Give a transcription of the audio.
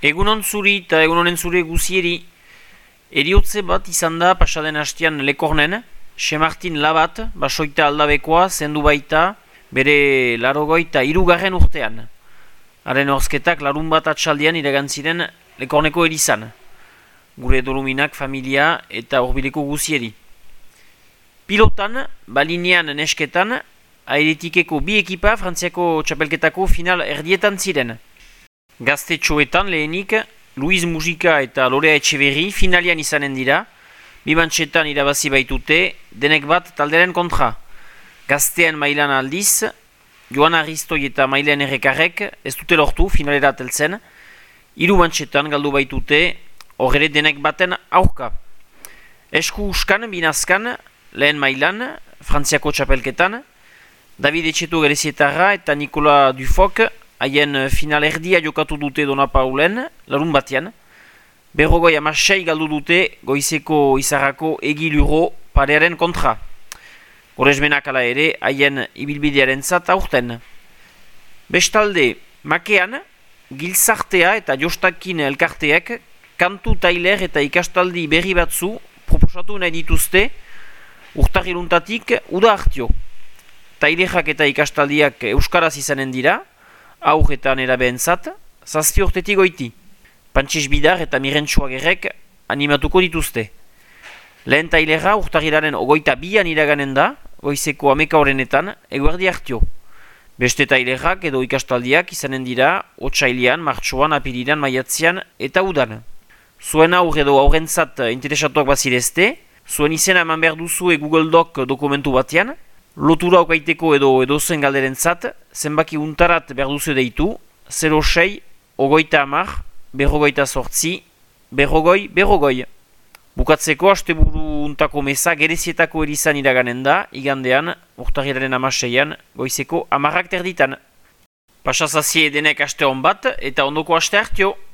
Egunon zuri eta egunonen zure guzieri, eriotze bat izan da pasaden hastian Lekornen, Semartin Labat, basoita aldabekoa, zendu baita, bere larogoita hirugarren urtean. Haren horzketak larun bat atxaldian iragantziren Lekorneko erizan. Gure doluminak, familia eta horbileko guzieri. Pilotan, balinean nesketan, aeretikeko bi ekipa Frantziako txapelketako final erdietan ziren. Gaztetxoetan lehenik, Luiz Musika eta Lorea Etxeberri finalian izanen dira, bi mantxetan irabazi baitute, denek bat talderen kontra. Gaztean mailan aldiz, Joana Aristoi eta Mailen Errekarrek ez dute lortu finalera teltzen, hiru mantxetan galdu baitute, horre denek baten aurka. Esku uskan, binazkan, lehen mailan, Frantziako txapelketan, David Etxeto Gerezietarra eta Nikola Dufok, haien final erdia jokatu dute Dona Paulen, larun batean. Berrogoi amasei galdu dute Goizeko Izarrako Egiluro parearen kontra. Goresmenak ala ere, haien ibilbidearen zat aurten. Bestalde, Makean, Gilzartea eta Jostakin elkarteek kantu tailer eta ikastaldi berri batzu proposatu nahi dituzte urtarriluntatik uda hartio. Tailerak eta ikastaldiak euskaraz izanen dira, aur eta nerabeentzat, 7 urtetik goiti. Pantxez Bidar eta Mirentxuagerrek animatuko dituzte. Lehen tailera urtarrilaren 22an iraganen da, Goizeko 11 horrenetan, eguerdi hartio. Beste tailerak edo ikastaldiak izanen dira, otsailean, martxoan, apiriran, maiatzean eta udan. Zuen aur edo aurrentzat interesatuak bazirezte, zuen izena eman behar duzue Google Doc dokumentu batean, lotura okaiteko edo edozen galderentzat, zenbaki untarat behar duzu deitu, 06, ogoita amar, berrogoita sortzi, berrogoi. Bukatzeko asteburu untako meza Gerezietako erizan iraganen da, igandean, urtarrilaren 16an, Goizeko 10 terditan. Pasazazie denek aste hon bat eta ondoko aste hartio.